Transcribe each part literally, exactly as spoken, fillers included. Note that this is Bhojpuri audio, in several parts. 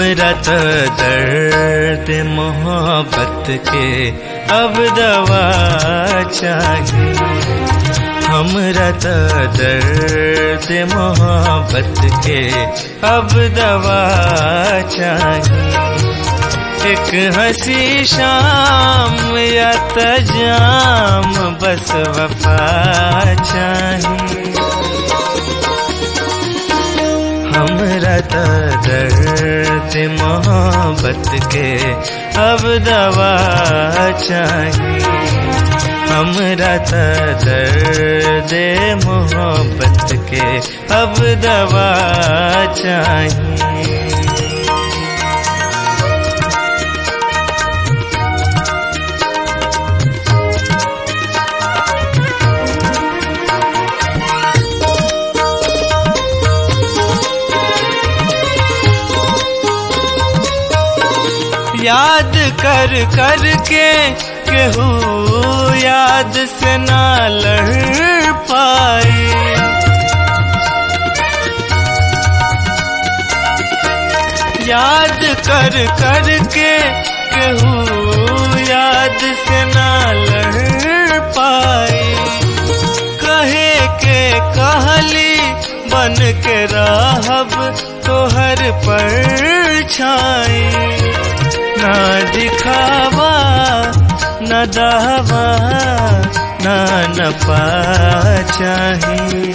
हमरा त दर्द मोहब्बत के अब दवा चाहिए। हमरा त दर्द मोहब्बत के अब दवा चाहिए। एक हंसी शाम या त जाम बस वफा चाहिए। हमरा त दर्द मोहब्बत के अब दवा चाहिए। हमरा त दर्द मोहब्बत के अब दवा चाहिए। याद कर कर के केहू याद से ना लड़ पाए। याद कर कर के केहू याद से ना लड़ पाए। कहे के कहली बन के रहब तोहर परछाई। ना दिखावा न दावा ना नफा चाहिए।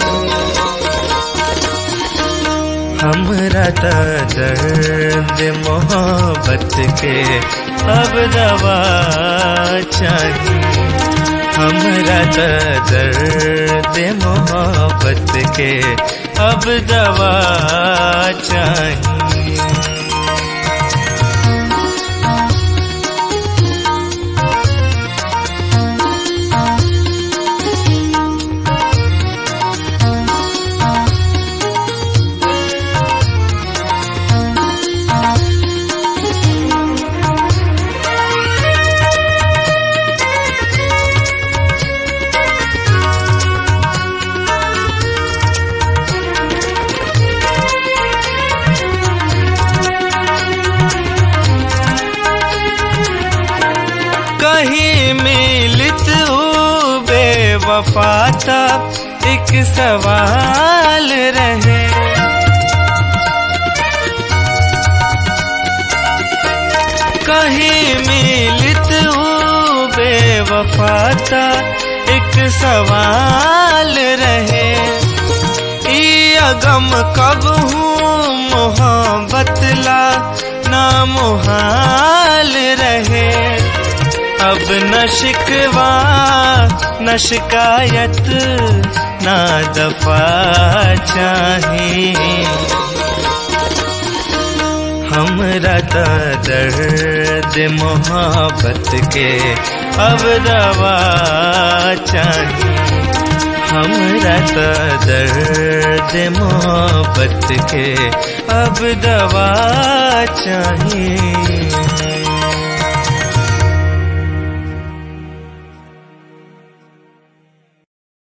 हमरा त दर्द मोहब्बत के अब दवा चाहिए। हमरा त दर्द मोहब्बत के अब दवा चाहिए। कहीं मिलित हो बेवफाता एक सवाल रहे। कहीं मिलित हो बेवफाता एक सवाल रहे। ई अगम कब हूँ मोहब्बत ला ना मुहाल रहे। अब न शिकवा न शिकायत ना दफा चाहिए। हमरा त दर्द मोहब्बत के अब दवा चाहिए। हमरा त दर्द मोहब्बत के अब दवा चाहिए।